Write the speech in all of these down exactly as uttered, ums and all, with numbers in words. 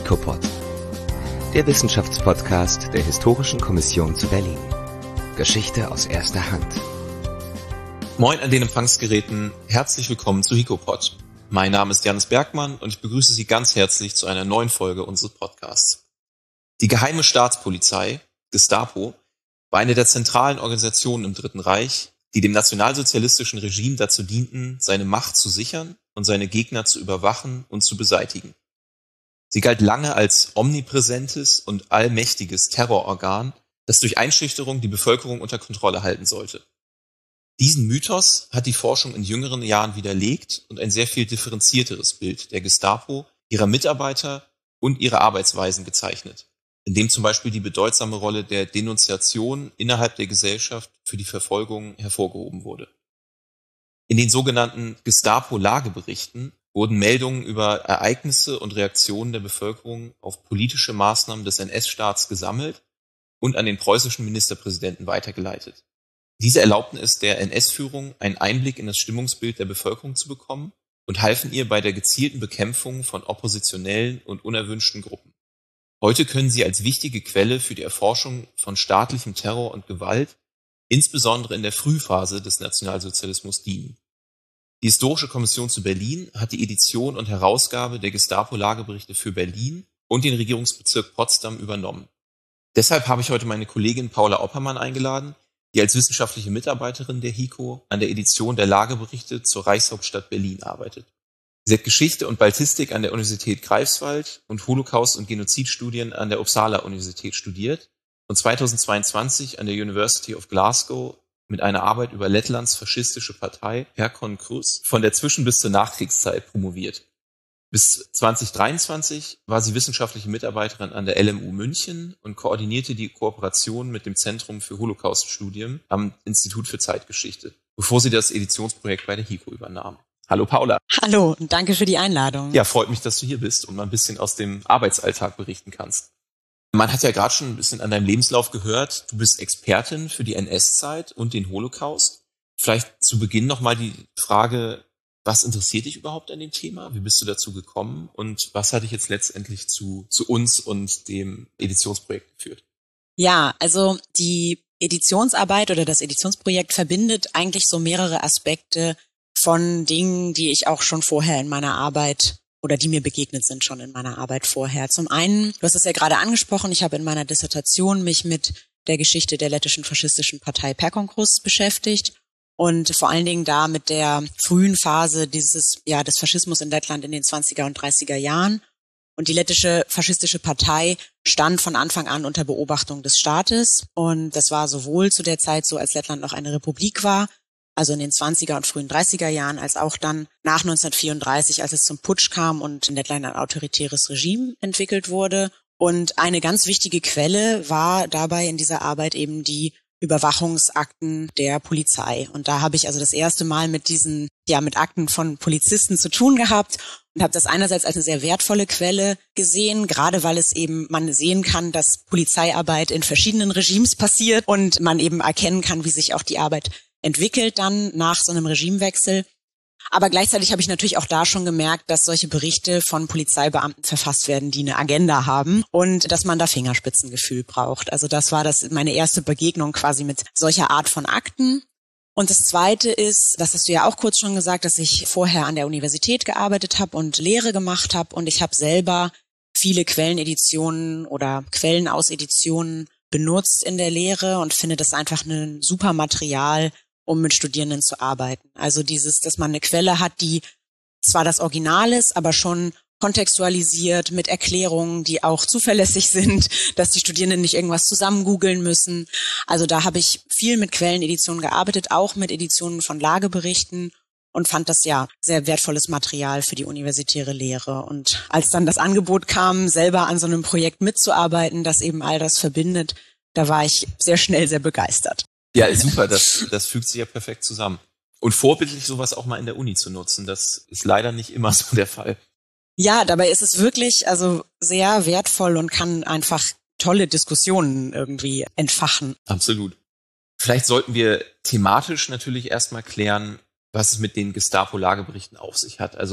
HICOPOD, der Wissenschaftspodcast der Historischen Kommission zu Berlin. Geschichte aus erster Hand. Moin an den Empfangsgeräten, herzlich willkommen zu HICOPOD. Mein Name ist Janis Bergmann und ich begrüße Sie ganz herzlich zu einer neuen Folge unseres Podcasts. Die Geheime Staatspolizei, Gestapo, war eine der zentralen Organisationen im Dritten Reich, die dem nationalsozialistischen Regime dazu dienten, seine Macht zu sichern und seine Gegner zu überwachen und zu beseitigen. Sie galt lange als omnipräsentes und allmächtiges Terrororgan, das durch Einschüchterung die Bevölkerung unter Kontrolle halten sollte. Diesen Mythos hat die Forschung in jüngeren Jahren widerlegt und ein sehr viel differenzierteres Bild der Gestapo, ihrer Mitarbeiter und ihrer Arbeitsweisen gezeichnet, in dem zum Beispiel die bedeutsame Rolle der Denunziation innerhalb der Gesellschaft für die Verfolgung hervorgehoben wurde. In den sogenannten Gestapo-Lageberichten wurden Meldungen über Ereignisse und Reaktionen der Bevölkerung auf politische Maßnahmen des N S-Staats gesammelt und an den preußischen Ministerpräsidenten weitergeleitet. Diese erlaubten es der N S-Führung, einen Einblick in das Stimmungsbild der Bevölkerung zu bekommen und halfen ihr bei der gezielten Bekämpfung von oppositionellen und unerwünschten Gruppen. Heute können sie als wichtige Quelle für die Erforschung von staatlichem Terror und Gewalt, insbesondere in der Frühphase des Nationalsozialismus, dienen. Die Historische Kommission zu Berlin hat die Edition und Herausgabe der Gestapo-Lageberichte für Berlin und den Regierungsbezirk Potsdam übernommen. Deshalb habe ich heute meine Kollegin Paula Oppermann eingeladen, die als wissenschaftliche Mitarbeiterin der HICO an der Edition der Lageberichte zur Reichshauptstadt Berlin arbeitet. Sie hat Geschichte und Baltistik an der Universität Greifswald und Holocaust- und Genozidstudien an der Uppsala-Universität studiert und zweitausendzweiundzwanzig an der University of Glasgow mit einer Arbeit über Lettlands faschistische Partei Perkon Krus von der Zwischen- bis zur Nachkriegszeit promoviert. Bis zweitausenddreiundzwanzig war sie wissenschaftliche Mitarbeiterin an der L M U München und koordinierte die Kooperation mit dem Zentrum für Holocaust-Studien am Institut für Zeitgeschichte, bevor sie das Editionsprojekt bei der HICO übernahm. Hallo Paula. Hallo und danke für die Einladung. Ja, freut mich, dass du hier bist und mal ein bisschen aus dem Arbeitsalltag berichten kannst. Man hat ja gerade schon ein bisschen an deinem Lebenslauf gehört, du bist Expertin für die N S-Zeit und den Holocaust. Vielleicht zu Beginn nochmal die Frage, was interessiert dich überhaupt an dem Thema? Wie bist du dazu gekommen? Und was hat dich jetzt letztendlich zu, zu uns und dem Editionsprojekt geführt? Ja, also die Editionsarbeit oder das Editionsprojekt verbindet eigentlich so mehrere Aspekte von Dingen, die ich auch schon vorher in meiner Arbeit oder die mir begegnet sind schon in meiner Arbeit vorher. Zum einen, du hast es ja gerade angesprochen, ich habe in meiner Dissertation mich mit der Geschichte der lettischen faschistischen Partei Perkon Krus beschäftigt und vor allen Dingen da mit der frühen Phase dieses, ja, des Faschismus in Lettland in den zwanziger und dreißiger Jahren. Und die lettische faschistische Partei stand von Anfang an unter Beobachtung des Staates. Und das war sowohl zu der Zeit so, als Lettland noch eine Republik war, also in den zwanziger und frühen dreißiger Jahren, als auch dann nach neunzehnhundertvierunddreißig, als es zum Putsch kam und in Lettland ein autoritäres Regime entwickelt wurde. Und eine ganz wichtige Quelle war dabei in dieser Arbeit eben die Überwachungsakten der Polizei. Und da habe ich also das erste Mal mit diesen, ja, mit Akten von Polizisten zu tun gehabt und habe das einerseits als eine sehr wertvolle Quelle gesehen, gerade weil es eben, man sehen kann, dass Polizeiarbeit in verschiedenen Regimes passiert und man eben erkennen kann, wie sich auch die Arbeit entwickelt dann nach so einem Regimewechsel. Aber gleichzeitig habe ich natürlich auch da schon gemerkt, dass solche Berichte von Polizeibeamten verfasst werden, die eine Agenda haben und dass man da Fingerspitzengefühl braucht. Also das war das meine erste Begegnung quasi mit solcher Art von Akten. Und das Zweite ist, das hast du ja auch kurz schon gesagt, dass ich vorher an der Universität gearbeitet habe und Lehre gemacht habe und ich habe selber viele Quelleneditionen oder Quellen aus Editionen benutzt in der Lehre und finde das einfach ein super Material, um mit Studierenden zu arbeiten. Also dieses, dass man eine Quelle hat, die zwar das Original ist, aber schon kontextualisiert mit Erklärungen, die auch zuverlässig sind, dass die Studierenden nicht irgendwas zusammen googeln müssen. Also da habe ich viel mit Quelleneditionen gearbeitet, auch mit Editionen von Lageberichten und fand das ja sehr wertvolles Material für die universitäre Lehre. Und als dann das Angebot kam, selber an so einem Projekt mitzuarbeiten, das eben all das verbindet, da war ich sehr schnell sehr begeistert. Ja, super, das, das fügt sich ja perfekt zusammen. Und vorbildlich sowas auch mal in der Uni zu nutzen, das ist leider nicht immer so der Fall. Ja, dabei ist es wirklich also sehr wertvoll und kann einfach tolle Diskussionen irgendwie entfachen. Absolut. Vielleicht sollten wir thematisch natürlich erstmal klären, was es mit den Gestapo-Lageberichten auf sich hat. Also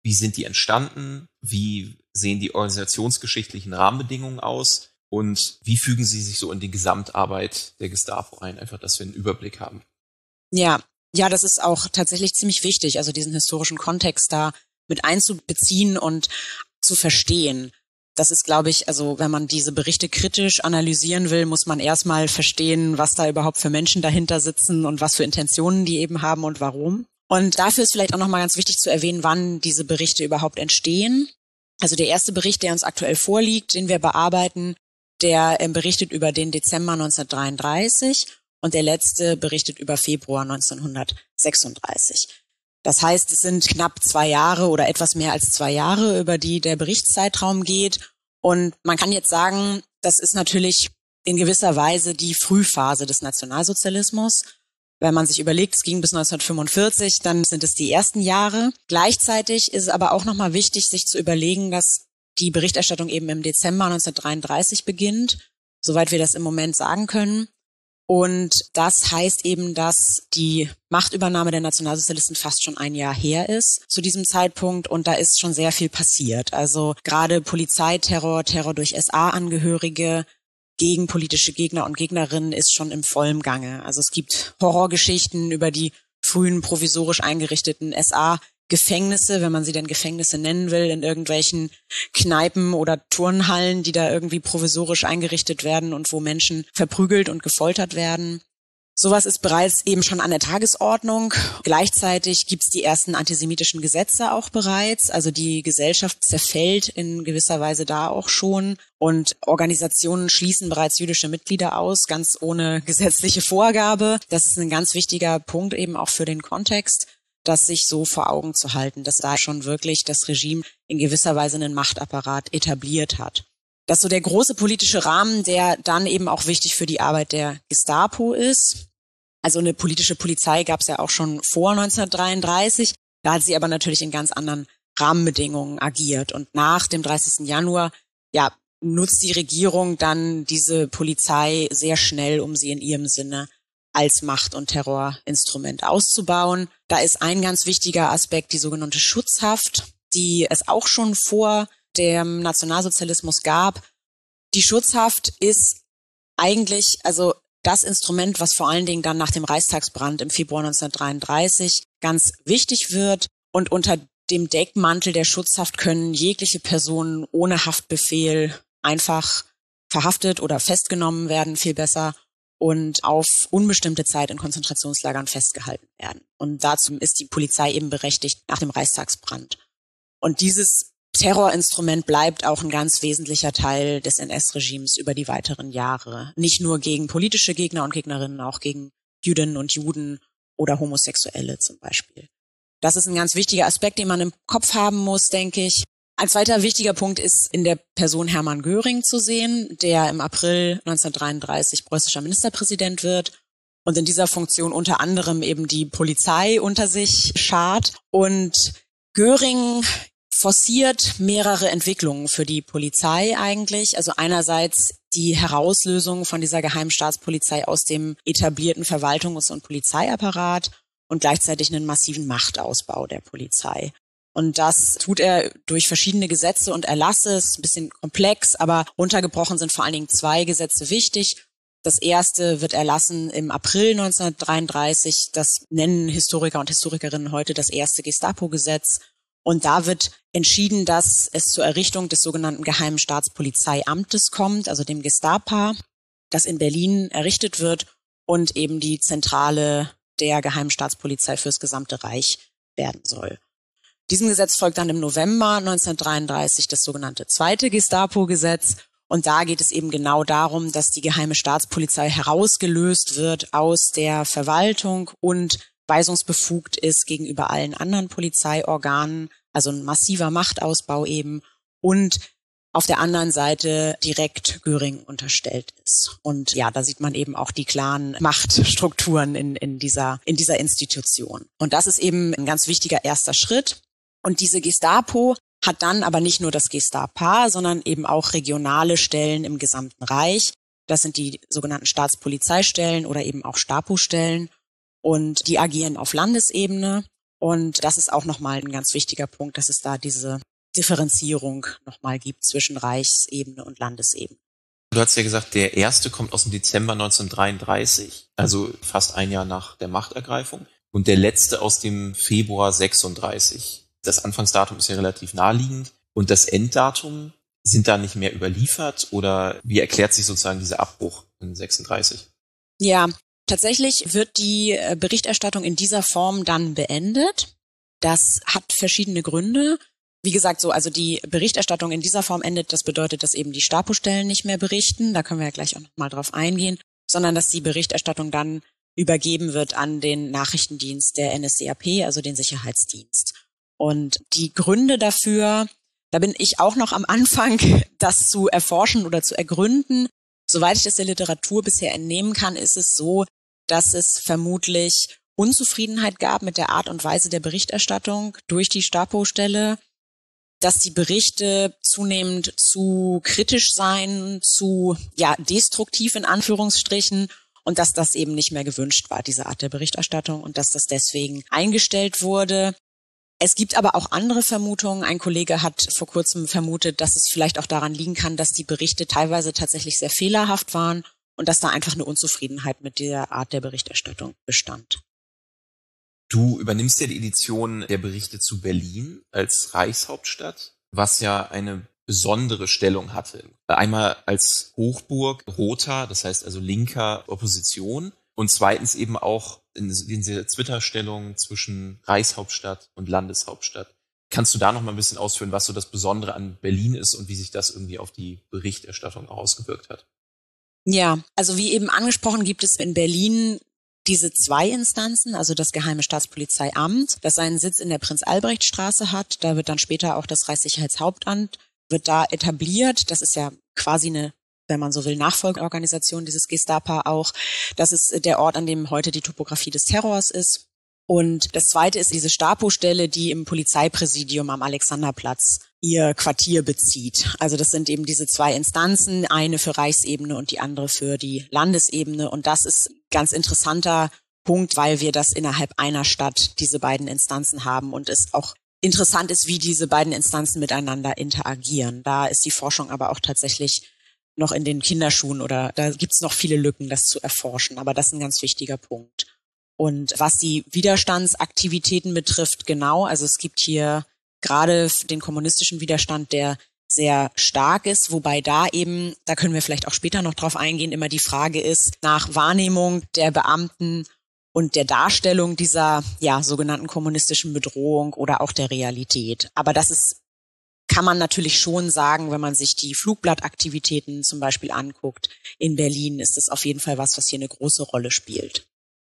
Wie sind die entstanden? Wie sehen die organisationsgeschichtlichen Rahmenbedingungen aus? Und wie fügen sie sich so in die Gesamtarbeit der Gestapo ein? Einfach, dass wir einen Überblick haben. Ja, ja, das ist auch tatsächlich ziemlich wichtig, also diesen historischen Kontext da mit einzubeziehen und zu verstehen. Das ist, glaube ich, also wenn man diese Berichte kritisch analysieren will, muss man erstmal verstehen, was da überhaupt für Menschen dahinter sitzen und was für Intentionen die eben haben und warum. Und dafür ist vielleicht auch nochmal ganz wichtig zu erwähnen, wann diese Berichte überhaupt entstehen. Also der erste Bericht, der uns aktuell vorliegt, den wir bearbeiten, der äh, berichtet über den Dezember neunzehnhundertdreiunddreißig und der letzte berichtet über Februar neunzehnhundertsechsunddreißig. Das heißt, es sind knapp zwei Jahre oder etwas mehr als zwei Jahre, über die der Berichtszeitraum geht. Und man kann jetzt sagen, das ist natürlich in gewisser Weise die Frühphase des Nationalsozialismus. Wenn man sich überlegt, es ging bis neunzehnhundertfünfundvierzig, dann sind es die ersten Jahre. Gleichzeitig ist es aber auch nochmal wichtig, sich zu überlegen, dass die Berichterstattung eben im Dezember neunzehnhundertdreiunddreißig beginnt, soweit wir das im Moment sagen können. Und das heißt eben, dass die Machtübernahme der Nationalsozialisten fast schon ein Jahr her ist zu diesem Zeitpunkt. Und da ist schon sehr viel passiert. Also gerade Polizeiterror, Terror durch S A-Angehörige gegen politische Gegner und Gegnerinnen ist schon im vollen Gange. Also es gibt Horrorgeschichten über die frühen provisorisch eingerichteten S A-Gefängnisse, wenn man sie denn Gefängnisse nennen will, in irgendwelchen Kneipen oder Turnhallen, die da irgendwie provisorisch eingerichtet werden und wo Menschen verprügelt und gefoltert werden. Sowas ist bereits eben schon an der Tagesordnung. Gleichzeitig gibt's die ersten antisemitischen Gesetze auch bereits. Also die Gesellschaft zerfällt in gewisser Weise da auch schon. Und Organisationen schließen bereits jüdische Mitglieder aus, ganz ohne gesetzliche Vorgabe. Das ist ein ganz wichtiger Punkt eben auch für den Kontext, das sich so vor Augen zu halten, dass da schon wirklich das Regime in gewisser Weise einen Machtapparat etabliert hat. Das ist so der große politische Rahmen, der dann eben auch wichtig für die Arbeit der Gestapo ist. Also eine politische Polizei gab es ja auch schon vor neunzehnhundertdreiunddreißig. Da hat sie aber natürlich in ganz anderen Rahmenbedingungen agiert. Und nach dem dreißigsten Januar, ja, nutzt die Regierung dann diese Polizei sehr schnell, um sie in ihrem Sinne als Macht- und Terrorinstrument auszubauen. Da ist ein ganz wichtiger Aspekt die sogenannte Schutzhaft, die es auch schon vor dem Nationalsozialismus gab. Die Schutzhaft ist eigentlich also das Instrument, was vor allen Dingen dann nach dem Reichstagsbrand im Februar neunzehnhundertdreiunddreißig ganz wichtig wird. Und unter dem Deckmantel der Schutzhaft können jegliche Personen ohne Haftbefehl einfach verhaftet oder festgenommen werden, viel besser, und auf unbestimmte Zeit in Konzentrationslagern festgehalten werden. Und dazu ist die Polizei eben berechtigt nach dem Reichstagsbrand. Und dieses Terrorinstrument bleibt auch ein ganz wesentlicher Teil des N S-Regimes über die weiteren Jahre. Nicht nur gegen politische Gegner und Gegnerinnen, auch gegen Jüdinnen und Juden oder Homosexuelle zum Beispiel. Das ist ein ganz wichtiger Aspekt, den man im Kopf haben muss, denke ich. Ein zweiter wichtiger Punkt ist in der Person Hermann Göring zu sehen, der im April neunzehnhundertdreiunddreißig preußischer Ministerpräsident wird und in dieser Funktion unter anderem eben die Polizei unter sich schart. Und Göring forciert mehrere Entwicklungen für die Polizei eigentlich. Also einerseits die Herauslösung von dieser Geheimstaatspolizei aus dem etablierten Verwaltungs- und Polizeiapparat und gleichzeitig einen massiven Machtausbau der Polizei. Und das tut er durch verschiedene Gesetze und Erlasse. Es ist ein bisschen komplex, aber runtergebrochen sind vor allen Dingen zwei Gesetze wichtig. Das erste wird erlassen im April neunzehnhundertdreiunddreißig. Das nennen Historiker und Historikerinnen heute das erste Gestapo-Gesetz. Und da wird entschieden, dass es zur Errichtung des sogenannten Geheimen Staatspolizeiamtes kommt, also dem Gestapo, das in Berlin errichtet wird und eben die Zentrale der Geheimen Staatspolizei fürs gesamte Reich werden soll. Diesem Gesetz folgt dann im November neunzehnhundertdreiunddreißig das sogenannte zweite Gestapo-Gesetz. Und da geht es eben genau darum, dass die Geheime Staatspolizei herausgelöst wird aus der Verwaltung und weisungsbefugt ist gegenüber allen anderen Polizeiorganen, also ein massiver Machtausbau eben, und auf der anderen Seite direkt Göring unterstellt ist. Und ja, da sieht man eben auch die klaren Machtstrukturen in, in dieser, in dieser Institution. Und das ist eben ein ganz wichtiger erster Schritt. Und diese Gestapo hat dann aber nicht nur das Gestapo, sondern eben auch regionale Stellen im gesamten Reich. Das sind die sogenannten Staatspolizeistellen oder eben auch Stapo-Stellen. Und die agieren auf Landesebene. Und das ist auch nochmal ein ganz wichtiger Punkt, dass es da diese Differenzierung nochmal gibt zwischen Reichsebene und Landesebene. Du hast ja gesagt, der erste kommt aus dem Dezember neunzehnhundertdreiunddreißig, also fast ein Jahr nach der Machtergreifung. Und der letzte aus dem Februar sechsunddreißig. Das Anfangsdatum ist ja relativ naheliegend. Und das Enddatum, sind da nicht mehr überliefert? Oder wie erklärt sich sozusagen dieser Abbruch in sechsunddreißig? Ja, tatsächlich wird die Berichterstattung in dieser Form dann beendet. Das hat verschiedene Gründe. Wie gesagt, so, also die Berichterstattung in dieser Form endet. Das bedeutet, dass eben die Stapo-Stellen nicht mehr berichten. Da können wir ja gleich auch nochmal drauf eingehen. Sondern dass die Berichterstattung dann übergeben wird an den Nachrichtendienst der N S D A P, also den Sicherheitsdienst. Und die Gründe dafür, da bin ich auch noch am Anfang, das zu erforschen oder zu ergründen. Soweit ich das der Literatur bisher entnehmen kann, ist es so, dass es vermutlich Unzufriedenheit gab mit der Art und Weise der Berichterstattung durch die Stapo-Stelle, dass die Berichte zunehmend zu kritisch seien, zu ja destruktiv in Anführungsstrichen, und dass das eben nicht mehr gewünscht war, diese Art der Berichterstattung, und dass das deswegen eingestellt wurde. Es gibt aber auch andere Vermutungen. Ein Kollege hat vor kurzem vermutet, dass es vielleicht auch daran liegen kann, dass die Berichte teilweise tatsächlich sehr fehlerhaft waren und dass da einfach eine Unzufriedenheit mit dieser Art der Berichterstattung bestand. Du übernimmst ja die Edition der Berichte zu Berlin als Reichshauptstadt, was ja eine besondere Stellung hatte. Einmal als Hochburg roter, das heißt also linker Opposition, und zweitens eben auch in dieser Zwitterstellung zwischen Reichshauptstadt und Landeshauptstadt. Kannst du da noch mal ein bisschen ausführen, was so das Besondere an Berlin ist und wie sich das irgendwie auf die Berichterstattung ausgewirkt hat? Ja, also wie eben angesprochen, gibt es in Berlin diese zwei Instanzen, also das Geheime Staatspolizeiamt, das seinen Sitz in der Prinz-Albrecht-Straße hat. Da wird dann später auch das Reichssicherheitshauptamt wird da etabliert. Das ist ja quasi eine, wenn man so will, Nachfolgeorganisation dieses Gestapo auch. Das ist der Ort, an dem heute die Topografie des Terrors ist. Und das zweite ist diese Stapo-Stelle, die im Polizeipräsidium am Alexanderplatz ihr Quartier bezieht. Also das sind eben diese zwei Instanzen, eine für Reichsebene und die andere für die Landesebene. Und das ist ein ganz interessanter Punkt, weil wir das innerhalb einer Stadt, diese beiden Instanzen haben, und es auch interessant ist, wie diese beiden Instanzen miteinander interagieren. Da ist die Forschung aber auch tatsächlich noch in den Kinderschuhen, oder da gibt es noch viele Lücken, das zu erforschen. Aber das ist ein ganz wichtiger Punkt. Und was die Widerstandsaktivitäten betrifft, genau, also es gibt hier gerade den kommunistischen Widerstand, der sehr stark ist, wobei da eben, da können wir vielleicht auch später noch drauf eingehen, immer die Frage ist nach Wahrnehmung der Beamten und der Darstellung dieser ja sogenannten kommunistischen Bedrohung oder auch der Realität. Aber das ist, kann man natürlich schon sagen, wenn man sich die Flugblattaktivitäten zum Beispiel anguckt. In Berlin ist das auf jeden Fall was, was hier eine große Rolle spielt.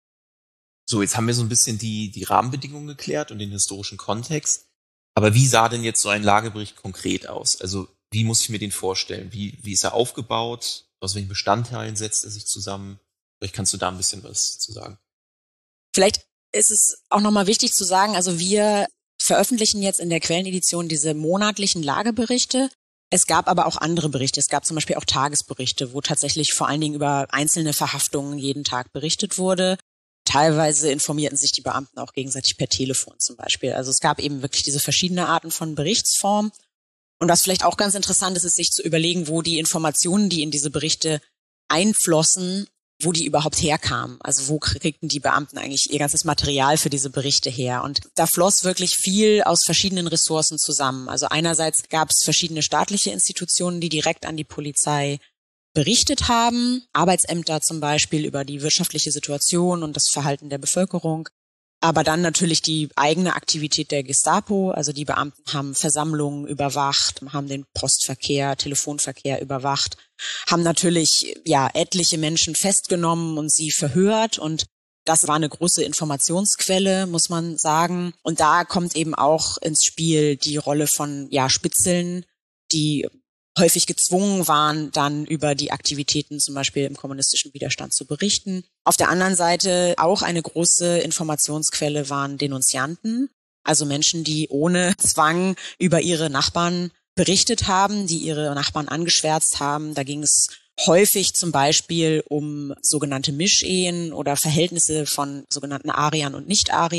So, jetzt haben wir so ein bisschen die, die Rahmenbedingungen geklärt und den historischen Kontext. Aber wie sah denn jetzt so ein Lagebericht konkret aus? Also wie muss ich mir den vorstellen? Wie, wie ist er aufgebaut? Aus welchen Bestandteilen setzt er sich zusammen? Vielleicht kannst du da ein bisschen was zu sagen. Vielleicht ist es auch nochmal wichtig zu sagen, also wir veröffentlichen jetzt in der Quellenedition diese monatlichen Lageberichte. Es gab aber auch andere Berichte. Es gab zum Beispiel auch Tagesberichte, wo tatsächlich vor allen Dingen über einzelne Verhaftungen jeden Tag berichtet wurde. Teilweise informierten sich die Beamten auch gegenseitig per Telefon zum Beispiel. Also es gab eben wirklich diese verschiedenen Arten von Berichtsform. Und was vielleicht auch ganz interessant ist, ist sich zu überlegen, wo die Informationen, die in diese Berichte einflossen, wo die überhaupt herkamen. Also wo kriegten die Beamten eigentlich ihr ganzes Material für diese Berichte her? Und da floss wirklich viel aus verschiedenen Ressourcen zusammen. Also einerseits gab es verschiedene staatliche Institutionen, die direkt an die Polizei berichtet haben, Arbeitsämter zum Beispiel über die wirtschaftliche Situation und das Verhalten der Bevölkerung, aber dann natürlich die eigene Aktivität der Gestapo, also die Beamten haben Versammlungen überwacht, haben den Postverkehr, Telefonverkehr überwacht, haben natürlich ja etliche Menschen festgenommen und sie verhört, und das war eine große Informationsquelle, muss man sagen. Und da kommt eben auch ins Spiel die Rolle von ja Spitzeln, die häufig gezwungen waren, dann über die Aktivitäten zum Beispiel im kommunistischen Widerstand zu berichten. Auf der anderen Seite auch eine große Informationsquelle waren Denunzianten, also Menschen, die ohne Zwang über ihre Nachbarn berichtet haben, die ihre Nachbarn angeschwärzt haben. Da ging es häufig zum Beispiel um sogenannte Mischehen oder Verhältnisse von sogenannten Ariern und Nicht-Ariern.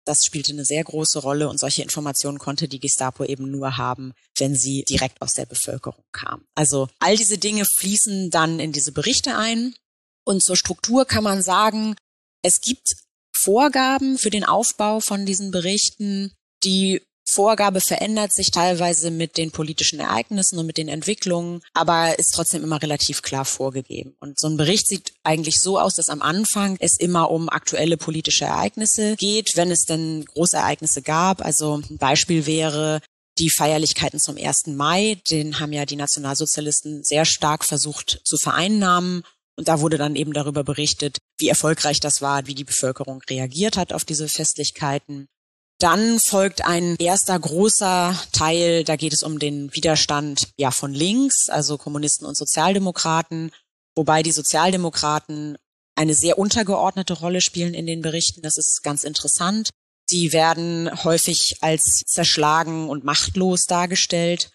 Das spielte eine sehr große Rolle und solche Informationen konnte die Gestapo eben nur haben, wenn sie direkt aus der Bevölkerung kam. Also all diese Dinge fließen dann in diese Berichte ein. Und zur Struktur kann man sagen, es gibt Vorgaben für den Aufbau von diesen Berichten. Die Vorgabe verändert sich teilweise mit den politischen Ereignissen und mit den Entwicklungen, aber ist trotzdem immer relativ klar vorgegeben. Und so ein Bericht sieht eigentlich so aus, dass am Anfang es immer um aktuelle politische Ereignisse geht, wenn es denn große Ereignisse gab. Also ein Beispiel wäre die Feierlichkeiten zum ersten Mai. Den haben ja die Nationalsozialisten sehr stark versucht zu vereinnahmen. Und da wurde dann eben darüber berichtet, wie erfolgreich das war, wie die Bevölkerung reagiert hat auf diese Festlichkeiten. Dann folgt ein erster großer Teil, da geht es um den Widerstand ja von links, also Kommunisten und Sozialdemokraten, wobei die Sozialdemokraten eine sehr untergeordnete Rolle spielen in den Berichten. Das ist ganz interessant. Die werden häufig als zerschlagen und machtlos dargestellt.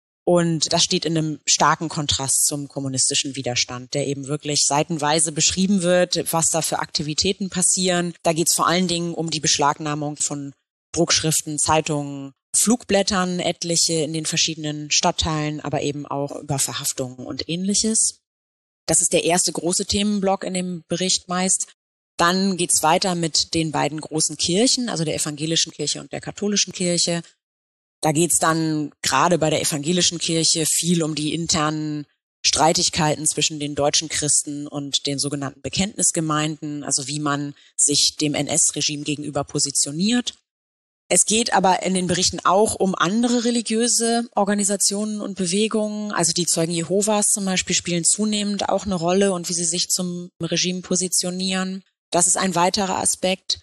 Und das steht in einem starken Kontrast zum kommunistischen Widerstand, der eben wirklich seitenweise beschrieben wird, was da für Aktivitäten passieren. Da geht es vor allen Dingen um die Beschlagnahmung von Druckschriften, Zeitungen, Flugblättern, etliche in den verschiedenen Stadtteilen, aber eben auch über Verhaftungen und Ähnliches. Das ist der erste große Themenblock in dem Bericht meist. Dann geht's weiter mit den beiden großen Kirchen, also der evangelischen Kirche und der katholischen Kirche. Da geht's dann gerade bei der evangelischen Kirche viel um die internen Streitigkeiten zwischen den deutschen Christen und den sogenannten Bekenntnisgemeinden, also wie man sich dem N S-Regime gegenüber positioniert. Es geht aber in den Berichten auch um andere religiöse Organisationen und Bewegungen. Also die Zeugen Jehovas zum Beispiel spielen zunehmend auch eine Rolle und wie sie sich zum Regime positionieren. Das ist ein weiterer Aspekt.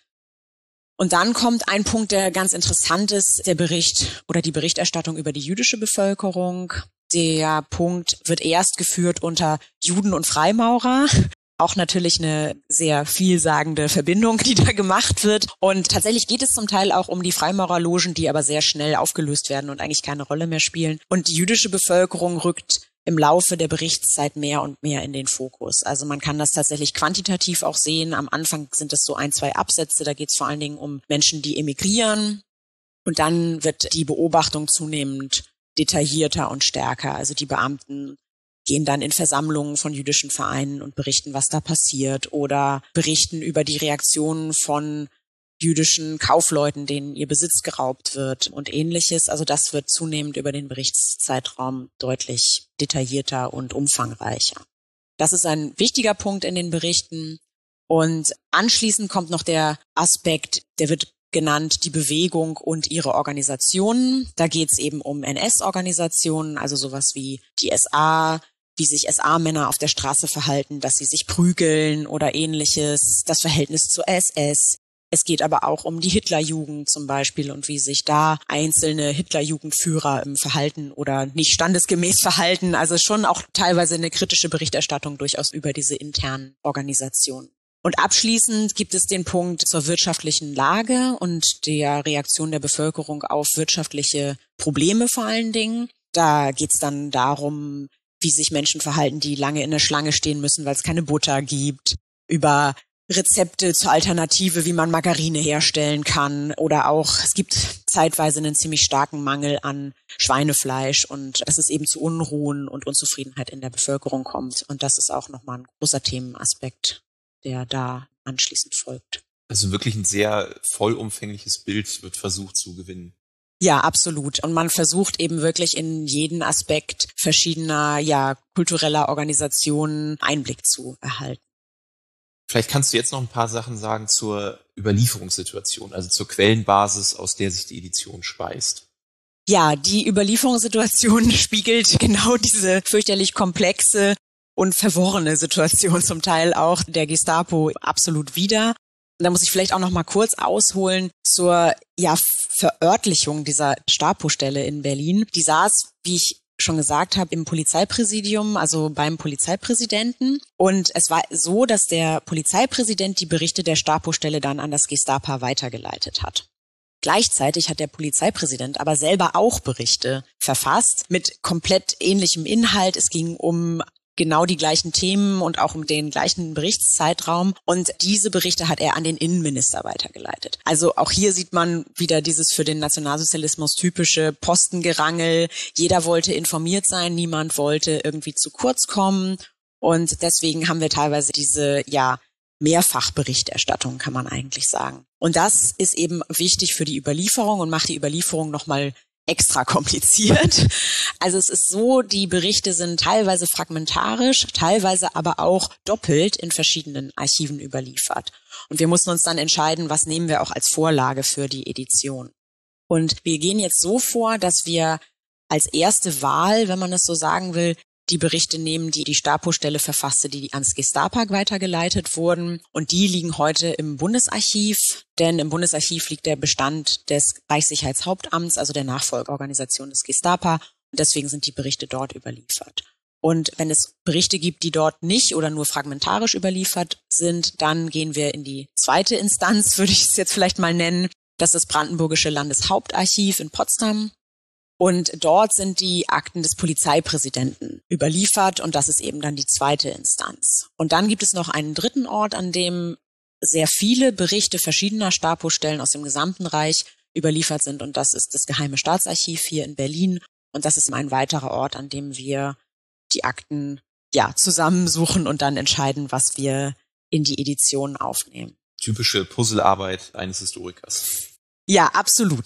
Und dann kommt ein Punkt, der ganz interessant ist, der Bericht oder die Berichterstattung über die jüdische Bevölkerung. Der Punkt wird erst geführt unter Juden und Freimaurer. Auch natürlich eine sehr vielsagende Verbindung, die da gemacht wird. Und tatsächlich geht es zum Teil auch um die Freimaurerlogen, die aber sehr schnell aufgelöst werden und eigentlich keine Rolle mehr spielen. Und die jüdische Bevölkerung rückt im Laufe der Berichtszeit mehr und mehr in den Fokus. Also man kann das tatsächlich quantitativ auch sehen. Am Anfang sind es so ein, zwei Absätze. Da geht es vor allen Dingen um Menschen, die emigrieren. Und dann wird die Beobachtung zunehmend detaillierter und stärker. Also die Beamten gehen dann in Versammlungen von jüdischen Vereinen und berichten, was da passiert, oder berichten über die Reaktionen von jüdischen Kaufleuten, denen ihr Besitz geraubt wird und Ähnliches. Also das wird zunehmend über den Berichtszeitraum deutlich detaillierter und umfangreicher. Das ist ein wichtiger Punkt in den Berichten. Und anschließend kommt noch der Aspekt, der wird genannt, die Bewegung und ihre Organisationen. Da geht es eben um N S-Organisationen, also sowas wie die S A, wie sich S A-Männer auf der Straße verhalten, dass sie sich prügeln oder Ähnliches, das Verhältnis zur S S. Es geht aber auch um die Hitlerjugend zum Beispiel und wie sich da einzelne Hitlerjugendführer im Verhalten oder nicht standesgemäß verhalten. Also schon auch teilweise eine kritische Berichterstattung durchaus über diese internen Organisationen. Und abschließend gibt es den Punkt zur wirtschaftlichen Lage und der Reaktion der Bevölkerung auf wirtschaftliche Probleme vor allen Dingen. Da geht es dann darum, wie sich Menschen verhalten, die lange in der Schlange stehen müssen, weil es keine Butter gibt, über Rezepte zur Alternative, wie man Margarine herstellen kann, oder auch, es gibt zeitweise einen ziemlich starken Mangel an Schweinefleisch und dass es eben zu Unruhen und Unzufriedenheit in der Bevölkerung kommt. Und das ist auch nochmal ein großer Themenaspekt, der da anschließend folgt. Also wirklich ein sehr vollumfängliches Bild wird versucht zu gewinnen. Ja, absolut. Und man versucht eben wirklich in jeden Aspekt verschiedener, ja, kultureller Organisationen Einblick zu erhalten. Vielleicht kannst du jetzt noch ein paar Sachen sagen zur Überlieferungssituation, also zur Quellenbasis, aus der sich die Edition speist. Ja, die Überlieferungssituation spiegelt genau diese fürchterlich komplexe und verworrene Situation zum Teil auch der Gestapo absolut wider. Da muss ich vielleicht auch noch mal kurz ausholen zur ja, Verörtlichung dieser Gestapo-Stelle in Berlin. Die saß, wie ich schon gesagt habe, im Polizeipräsidium, also beim Polizeipräsidenten. Und es war so, dass der Polizeipräsident die Berichte der Gestapo-Stelle dann an das Gestapo weitergeleitet hat. Gleichzeitig hat der Polizeipräsident aber selber auch Berichte verfasst mit komplett ähnlichem Inhalt. Es ging um genau die gleichen Themen und auch um den gleichen Berichtszeitraum. Und diese Berichte hat er an den Innenminister weitergeleitet. Also auch hier sieht man wieder dieses für den Nationalsozialismus typische Postengerangel. Jeder wollte informiert sein, niemand wollte irgendwie zu kurz kommen. Und deswegen haben wir teilweise diese, ja, Mehrfachberichterstattung, kann man eigentlich sagen. Und das ist eben wichtig für die Überlieferung und macht die Überlieferung nochmal extra kompliziert. Also es ist so, die Berichte sind teilweise fragmentarisch, teilweise aber auch doppelt in verschiedenen Archiven überliefert. Und wir mussten uns dann entscheiden, was nehmen wir auch als Vorlage für die Edition. Und wir gehen jetzt so vor, dass wir als erste Wahl, wenn man es so sagen will, die Berichte nehmen, die die Stapo-Stelle verfasste, die ans Gestapak weitergeleitet wurden. Und die liegen heute im Bundesarchiv, denn im Bundesarchiv liegt der Bestand des Reichssicherheitshauptamts, also der Nachfolgeorganisation des Gestapo. Und deswegen sind die Berichte dort überliefert. Und wenn es Berichte gibt, die dort nicht oder nur fragmentarisch überliefert sind, dann gehen wir in die zweite Instanz, würde ich es jetzt vielleicht mal nennen. Das ist das Brandenburgische Landeshauptarchiv in Potsdam. Und dort sind die Akten des Polizeipräsidenten überliefert und das ist eben dann die zweite Instanz. Und dann gibt es noch einen dritten Ort, an dem sehr viele Berichte verschiedener Stapo-Stellen aus dem gesamten Reich überliefert sind und das ist das Geheime Staatsarchiv hier in Berlin und das ist ein weiterer Ort, an dem wir die Akten ja zusammensuchen und dann entscheiden, was wir in die Edition aufnehmen. Typische Puzzlearbeit eines Historikers. Ja, absolut.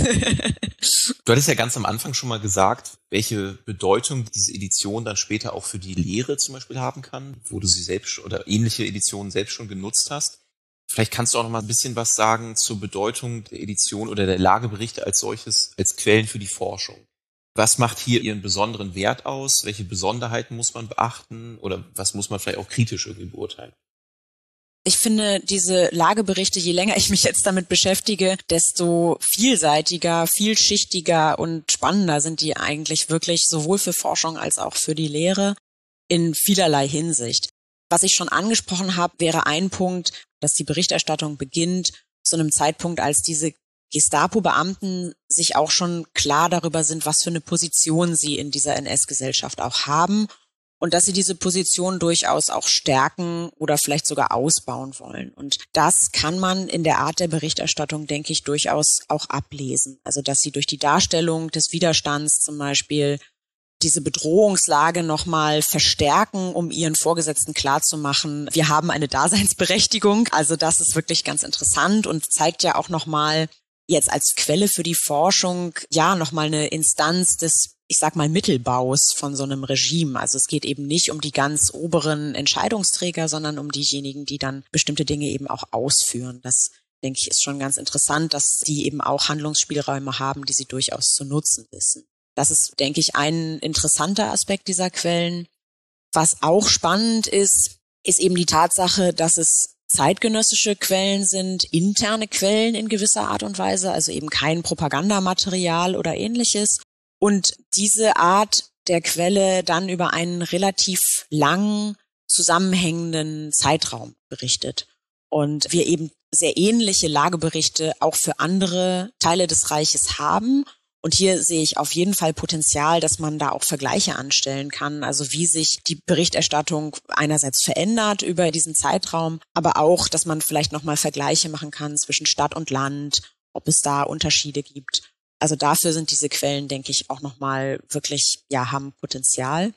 Du hattest ja ganz am Anfang schon mal gesagt, welche Bedeutung diese Edition dann später auch für die Lehre zum Beispiel haben kann, wo du sie selbst oder ähnliche Editionen selbst schon genutzt hast. Vielleicht kannst du auch noch mal ein bisschen was sagen zur Bedeutung der Edition oder der Lageberichte als solches, als Quellen für die Forschung. Was macht hier ihren besonderen Wert aus? Welche Besonderheiten muss man beachten? Oder was muss man vielleicht auch kritisch irgendwie beurteilen? Ich finde, diese Lageberichte, je länger ich mich jetzt damit beschäftige, desto vielseitiger, vielschichtiger und spannender sind die eigentlich wirklich sowohl für Forschung als auch für die Lehre in vielerlei Hinsicht. Was ich schon angesprochen habe, wäre ein Punkt, dass die Berichterstattung beginnt zu einem Zeitpunkt, als diese Gestapo-Beamten sich auch schon klar darüber sind, was für eine Position sie in dieser N S-Gesellschaft auch haben. Und dass sie diese Position durchaus auch stärken oder vielleicht sogar ausbauen wollen. Und das kann man in der Art der Berichterstattung, denke ich, durchaus auch ablesen. Also dass sie durch die Darstellung des Widerstands zum Beispiel diese Bedrohungslage nochmal verstärken, um ihren Vorgesetzten klarzumachen, wir haben eine Daseinsberechtigung. Also das ist wirklich ganz interessant und zeigt ja auch nochmal jetzt als Quelle für die Forschung, ja, nochmal eine Instanz des, ich sag mal, Mittelbaus von so einem Regime. Also es geht eben nicht um die ganz oberen Entscheidungsträger, sondern um diejenigen, die dann bestimmte Dinge eben auch ausführen. Das, denke ich, ist schon ganz interessant, dass sie eben auch Handlungsspielräume haben, die sie durchaus zu nutzen wissen. Das ist, denke ich, ein interessanter Aspekt dieser Quellen. Was auch spannend ist, ist eben die Tatsache, dass es zeitgenössische Quellen sind, interne Quellen in gewisser Art und Weise, also eben kein Propagandamaterial oder ähnliches. Und diese Art der Quelle dann über einen relativ langen, zusammenhängenden Zeitraum berichtet. Und wir eben sehr ähnliche Lageberichte auch für andere Teile des Reiches haben. Und hier sehe ich auf jeden Fall Potenzial, dass man da auch Vergleiche anstellen kann. Also wie sich die Berichterstattung einerseits verändert über diesen Zeitraum, aber auch, dass man vielleicht nochmal Vergleiche machen kann zwischen Stadt und Land, ob es da Unterschiede gibt. Also dafür sind diese Quellen, denke ich, auch nochmal wirklich, ja, haben Potenzial.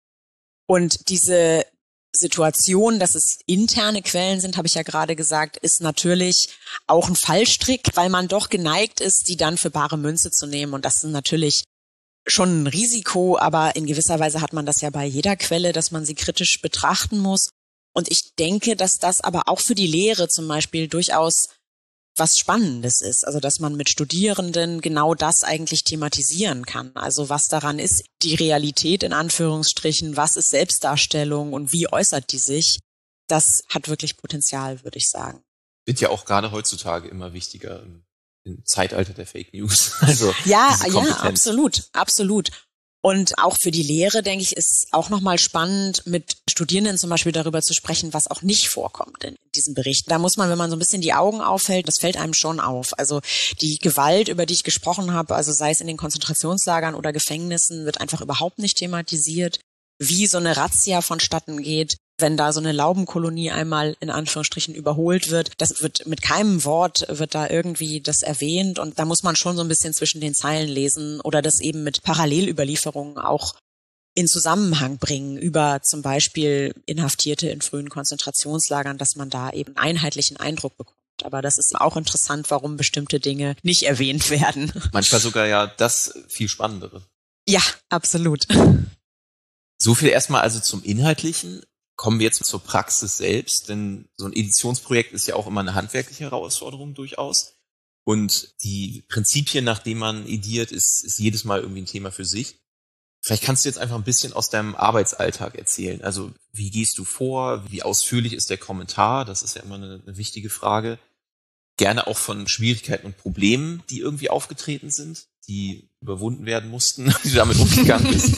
Und diese Situation, dass es interne Quellen sind, habe ich ja gerade gesagt, ist natürlich auch ein Fallstrick, weil man doch geneigt ist, die dann für bare Münze zu nehmen. Und das ist natürlich schon ein Risiko, aber in gewisser Weise hat man das ja bei jeder Quelle, dass man sie kritisch betrachten muss. Und ich denke, dass das aber auch für die Lehre zum Beispiel durchaus was Spannendes ist, also dass man mit Studierenden genau das eigentlich thematisieren kann. Also was daran ist, die Realität in Anführungsstrichen, was ist Selbstdarstellung und wie äußert die sich, das hat wirklich Potenzial, würde ich sagen. Wird ja auch gerade heutzutage immer wichtiger im, im Zeitalter der Fake News. Also ja, ja, absolut, absolut. Und auch für die Lehre, denke ich, ist auch nochmal spannend, mit Studierenden zum Beispiel darüber zu sprechen, was auch nicht vorkommt in diesem Bericht. Da muss man, wenn man so ein bisschen die Augen aufhält, das fällt einem schon auf. Also die Gewalt, über die ich gesprochen habe, also sei es in den Konzentrationslagern oder Gefängnissen, wird einfach überhaupt nicht thematisiert. wie so eine Razzia vonstatten geht, wenn da so eine Laubenkolonie einmal in Anführungsstrichen überholt wird. Das wird mit keinem Wort wird da irgendwie das erwähnt und da muss man schon so ein bisschen zwischen den Zeilen lesen oder das eben mit Parallelüberlieferungen auch in Zusammenhang bringen über zum Beispiel Inhaftierte in frühen Konzentrationslagern, dass man da eben einen einheitlichen Eindruck bekommt. Aber das ist auch interessant, warum bestimmte Dinge nicht erwähnt werden. Manchmal sogar ja das viel Spannendere. Ja, absolut. So viel erstmal also zum Inhaltlichen. Kommen wir jetzt zur Praxis selbst, denn so ein Editionsprojekt ist ja auch immer eine handwerkliche Herausforderung durchaus. Und die Prinzipien, nach denen man ediert, ist, ist jedes Mal irgendwie ein Thema für sich. Vielleicht kannst du jetzt einfach ein bisschen aus deinem Arbeitsalltag erzählen. Also wie gehst du vor? Wie ausführlich ist der Kommentar? Das ist ja immer eine, eine wichtige Frage. Gerne auch von Schwierigkeiten und Problemen, die irgendwie aufgetreten sind, die überwunden werden mussten, wie du damit umgegangen bist.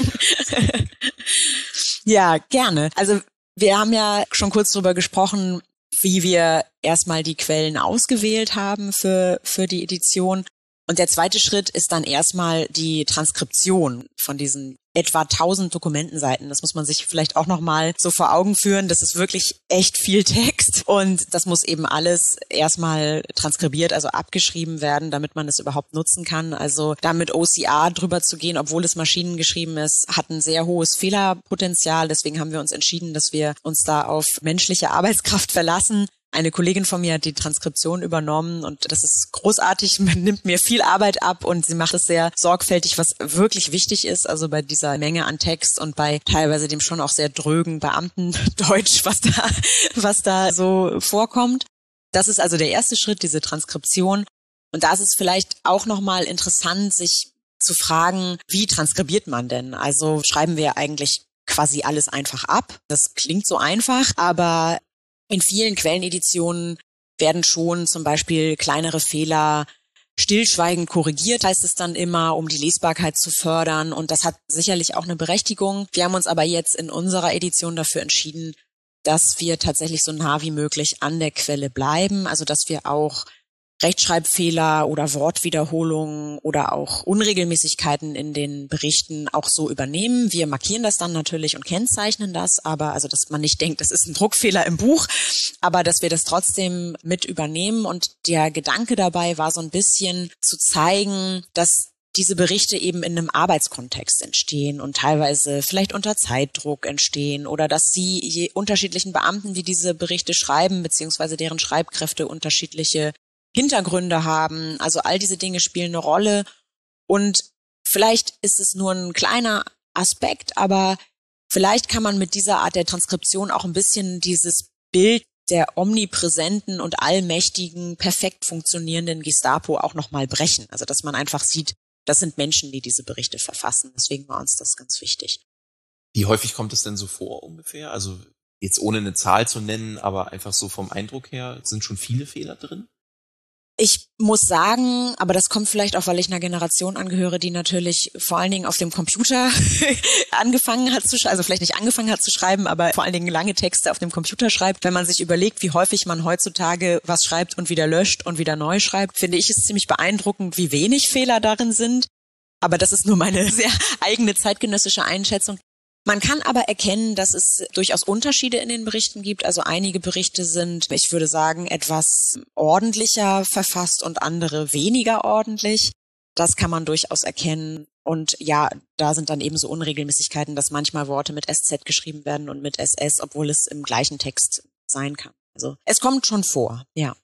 Ja, gerne. Also wir haben ja schon kurz drüber gesprochen, wie wir erstmal die Quellen ausgewählt haben für, für die Edition. Und der zweite Schritt ist dann erstmal die Transkription von diesen etwa tausend Dokumentenseiten. Das muss man sich vielleicht auch nochmal so vor Augen führen. Das ist wirklich echt viel Text und das muss eben alles erstmal transkribiert, also abgeschrieben werden, damit man es überhaupt nutzen kann. Also da mit O C R drüber zu gehen, obwohl es maschinengeschrieben ist, hat ein sehr hohes Fehlerpotenzial. Deswegen haben wir uns entschieden, dass wir uns da auf menschliche Arbeitskraft verlassen. Eine Kollegin von mir hat die Transkription übernommen und das ist großartig, man nimmt mir viel Arbeit ab und sie macht es sehr sorgfältig, was wirklich wichtig ist, also bei dieser Menge an Text und bei teilweise dem schon auch sehr drögen Beamtendeutsch, was da, was da so vorkommt. Das ist also der erste Schritt, diese Transkription. Und da ist es vielleicht auch nochmal interessant, sich zu fragen, wie transkribiert man denn? Also schreiben wir eigentlich quasi alles einfach ab. Das klingt so einfach, aber in vielen Quelleneditionen werden schon zum Beispiel kleinere Fehler stillschweigend korrigiert, heißt es dann immer, um die Lesbarkeit zu fördern. Und das hat sicherlich auch eine Berechtigung. Wir haben uns aber jetzt in unserer Edition dafür entschieden, dass wir tatsächlich so nah wie möglich an der Quelle bleiben. Also dass wir auch Rechtschreibfehler oder Wortwiederholungen oder auch Unregelmäßigkeiten in den Berichten auch so übernehmen. Wir markieren das dann natürlich und kennzeichnen das, aber also, dass man nicht denkt, das ist ein Druckfehler im Buch, aber dass wir das trotzdem mit übernehmen. Und der Gedanke dabei war so ein bisschen zu zeigen, dass diese Berichte eben in einem Arbeitskontext entstehen und teilweise vielleicht unter Zeitdruck entstehen oder dass sie je unterschiedlichen Beamten, die diese Berichte schreiben, beziehungsweise deren Schreibkräfte unterschiedliche Hintergründe haben. Also all diese Dinge spielen eine Rolle und vielleicht ist es nur ein kleiner Aspekt, aber vielleicht kann man mit dieser Art der Transkription auch ein bisschen dieses Bild der omnipräsenten und allmächtigen, perfekt funktionierenden Gestapo auch nochmal brechen. Also dass man einfach sieht, das sind Menschen, die diese Berichte verfassen. Deswegen war uns das ganz wichtig. Wie häufig kommt es denn so vor ungefähr? Also jetzt ohne eine Zahl zu nennen, aber einfach so vom Eindruck her, sind schon viele Fehler drin? Ich muss sagen, aber das kommt vielleicht auch, weil ich einer Generation angehöre, die natürlich vor allen Dingen auf dem Computer angefangen hat zu schreiben, also vielleicht nicht angefangen hat zu schreiben, aber vor allen Dingen lange Texte auf dem Computer schreibt. Wenn man sich überlegt, wie häufig man heutzutage was schreibt und wieder löscht und wieder neu schreibt, finde ich es ziemlich beeindruckend, wie wenig Fehler darin sind. Aber das ist nur meine sehr eigene zeitgenössische Einschätzung. Man kann aber erkennen, dass es durchaus Unterschiede in den Berichten gibt. Also einige Berichte sind, ich würde sagen, etwas ordentlicher verfasst und andere weniger ordentlich. Das kann man durchaus erkennen. Und ja, da sind dann eben so Unregelmäßigkeiten, dass manchmal Worte mit S Z geschrieben werden und mit S S, obwohl es im gleichen Text sein kann. Also es kommt schon vor, ja.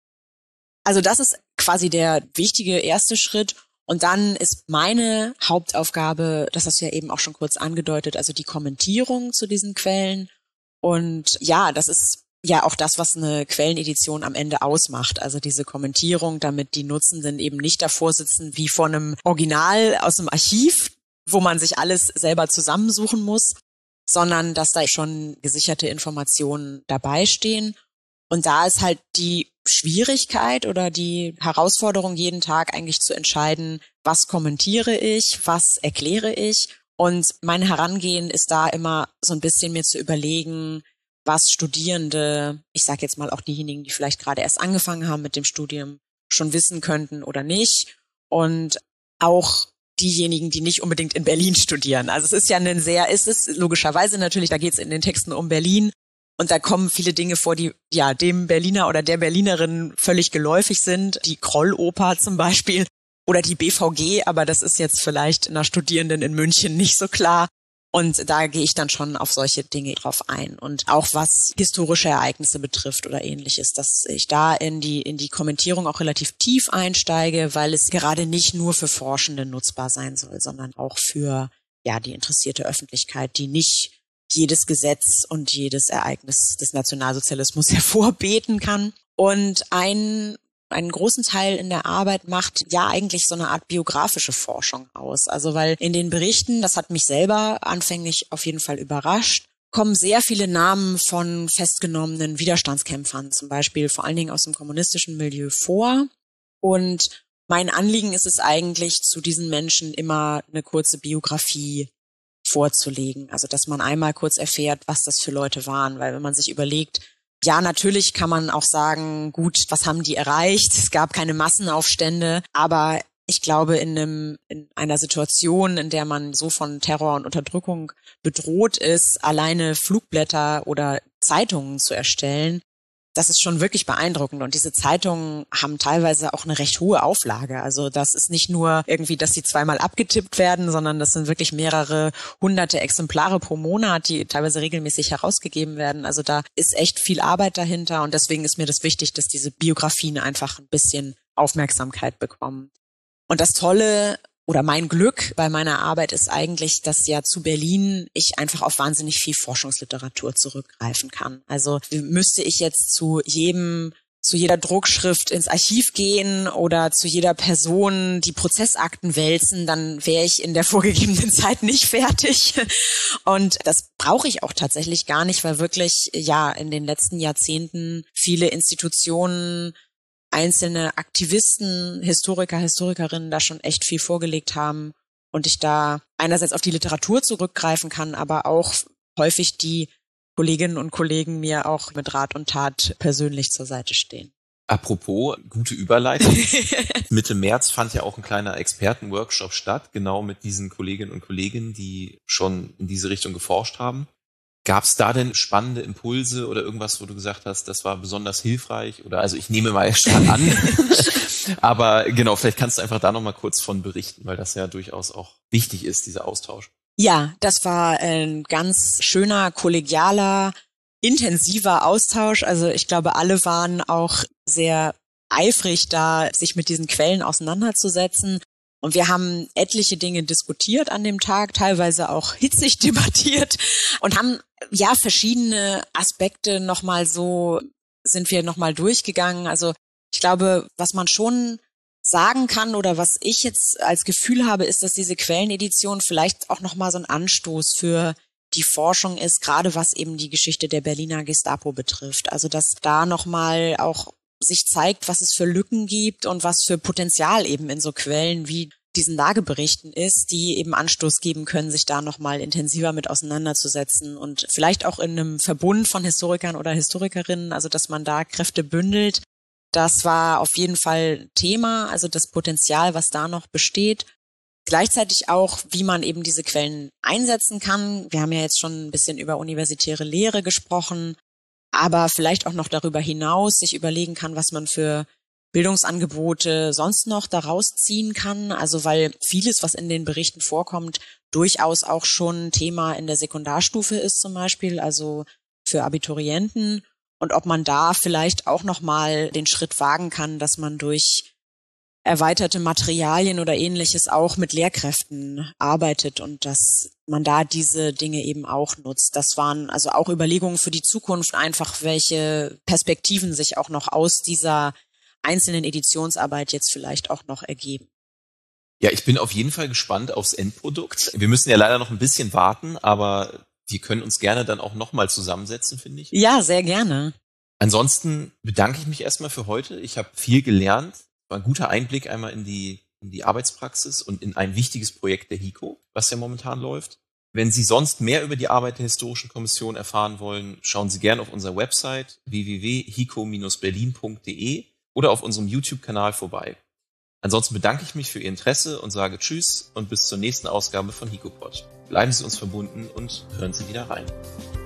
Also das ist quasi der wichtige erste Schritt. Und dann ist meine Hauptaufgabe, das hast du ja eben auch schon kurz angedeutet, also die Kommentierung zu diesen Quellen. Und ja, das ist ja auch das, was eine Quellenedition am Ende ausmacht. Also diese Kommentierung, damit die Nutzenden eben nicht davor sitzen wie vor einem Original aus dem Archiv, wo man sich alles selber zusammensuchen muss, sondern dass da schon gesicherte Informationen dabei stehen. Und da ist halt die Schwierigkeit oder die Herausforderung jeden Tag eigentlich zu entscheiden, was kommentiere ich, was erkläre ich. Und mein Herangehen ist da immer so ein bisschen mir zu überlegen, was Studierende, ich sage jetzt mal auch diejenigen, die vielleicht gerade erst angefangen haben mit dem Studium, schon wissen könnten oder nicht. Und auch diejenigen, die nicht unbedingt in Berlin studieren. Also es ist ja ein sehr, ist es logischerweise natürlich, da geht es in den Texten um Berlin und da kommen viele Dinge vor, die ja dem Berliner oder der Berlinerin völlig geläufig sind. Die Krolloper zum Beispiel oder die B V G, aber das ist jetzt vielleicht einer Studierenden in München nicht so klar. Und da gehe ich dann schon auf solche Dinge drauf ein. Und auch was historische Ereignisse betrifft oder ähnliches, dass ich da in die, in die Kommentierung auch relativ tief einsteige, weil es gerade nicht nur für Forschende nutzbar sein soll, sondern auch für, ja, die interessierte Öffentlichkeit, die nicht jedes Gesetz und jedes Ereignis des Nationalsozialismus hervorbeten kann. Und ein einen großen Teil in der Arbeit macht ja eigentlich so eine Art biografische Forschung aus. Also weil in den Berichten, das hat mich selber anfänglich auf jeden Fall überrascht, kommen sehr viele Namen von festgenommenen Widerstandskämpfern, zum Beispiel vor allen Dingen aus dem kommunistischen Milieu vor. Und mein Anliegen ist es eigentlich, zu diesen Menschen immer eine kurze Biografie vorzulegen. Also dass man einmal kurz erfährt, was das für Leute waren. Weil wenn man sich überlegt, ja, natürlich kann man auch sagen, gut, was haben die erreicht? Es gab keine Massenaufstände, aber ich glaube, in einem, in einer Situation, in der man so von Terror und Unterdrückung bedroht ist, alleine Flugblätter oder Zeitungen zu erstellen, das ist schon wirklich beeindruckend. Und diese Zeitungen haben teilweise auch eine recht hohe Auflage. Also das ist nicht nur irgendwie, dass sie zweimal abgetippt werden, sondern das sind wirklich mehrere hunderte Exemplare pro Monat, die teilweise regelmäßig herausgegeben werden. Also da ist echt viel Arbeit dahinter. Und deswegen ist mir das wichtig, dass diese Biografien einfach ein bisschen Aufmerksamkeit bekommen. Und das Tolle oder mein Glück bei meiner Arbeit ist eigentlich, dass ja zu Berlin ich einfach auf wahnsinnig viel Forschungsliteratur zurückgreifen kann. Also müsste ich jetzt zu jedem, zu jeder Druckschrift ins Archiv gehen oder zu jeder Person die Prozessakten wälzen, dann wäre ich in der vorgegebenen Zeit nicht fertig. Und das brauche ich auch tatsächlich gar nicht, weil wirklich ja in den letzten Jahrzehnten viele Institutionen, einzelne Aktivisten, Historiker, Historikerinnen da schon echt viel vorgelegt haben und ich da einerseits auf die Literatur zurückgreifen kann, aber auch häufig die Kolleginnen und Kollegen mir auch mit Rat und Tat persönlich zur Seite stehen. Apropos, gute Überleitung. Mitte März fand ja auch ein kleiner Expertenworkshop statt, genau mit diesen Kolleginnen und Kollegen, die schon in diese Richtung geforscht haben. Gab es da denn spannende Impulse oder irgendwas, wo du gesagt hast, das war besonders hilfreich? Oder also ich nehme mal stark an. Aber genau, vielleicht kannst du einfach da nochmal kurz von berichten, weil das ja durchaus auch wichtig ist, dieser Austausch. Ja, das war ein ganz schöner, kollegialer, intensiver Austausch. Also ich glaube, alle waren auch sehr eifrig da, sich mit diesen Quellen auseinanderzusetzen. Und wir haben etliche Dinge diskutiert an dem Tag, teilweise auch hitzig debattiert und haben ja verschiedene Aspekte nochmal so, sind wir nochmal durchgegangen. Also ich glaube, was man schon sagen kann oder was ich jetzt als Gefühl habe, ist, dass diese Quellenedition vielleicht auch nochmal so ein Anstoß für die Forschung ist, gerade was eben die Geschichte der Berliner Gestapo betrifft. Also dass da nochmal auch sich zeigt, was es für Lücken gibt und was für Potenzial eben in so Quellen wie diesen Lageberichten ist, die eben Anstoß geben können, sich da nochmal intensiver mit auseinanderzusetzen und vielleicht auch in einem Verbund von Historikern oder Historikerinnen, also dass man da Kräfte bündelt. Das war auf jeden Fall Thema, also das Potenzial, was da noch besteht. Gleichzeitig auch, wie man eben diese Quellen einsetzen kann. Wir haben ja jetzt schon ein bisschen über universitäre Lehre gesprochen, aber vielleicht auch noch darüber hinaus sich überlegen kann, was man für Bildungsangebote sonst noch daraus ziehen kann. Also weil vieles, was in den Berichten vorkommt, durchaus auch schon Thema in der Sekundarstufe ist zum Beispiel, also für Abiturienten. Und ob man da vielleicht auch nochmal den Schritt wagen kann, dass man durch erweiterte Materialien oder Ähnliches auch mit Lehrkräften arbeitet und dass man da diese Dinge eben auch nutzt. Das waren also auch Überlegungen für die Zukunft, einfach welche Perspektiven sich auch noch aus dieser einzelnen Editionsarbeit jetzt vielleicht auch noch ergeben. Ja, ich bin auf jeden Fall gespannt aufs Endprodukt. Wir müssen ja leider noch ein bisschen warten, aber wir können uns gerne dann auch nochmal zusammensetzen, finde ich. Ja, sehr gerne. Ansonsten bedanke ich mich erstmal für heute. Ich habe viel gelernt. War ein guter Einblick einmal in die, in die Arbeitspraxis und in ein wichtiges Projekt der HIKO, was ja momentan läuft. Wenn Sie sonst mehr über die Arbeit der Historischen Kommission erfahren wollen, schauen Sie gerne auf unserer Website w w w punkt hiko Bindestrich berlin punkt d e oder auf unserem YouTube-Kanal vorbei. Ansonsten bedanke ich mich für Ihr Interesse und sage Tschüss und bis zur nächsten Ausgabe von HIKOPOD. Bleiben Sie uns verbunden und hören Sie wieder rein.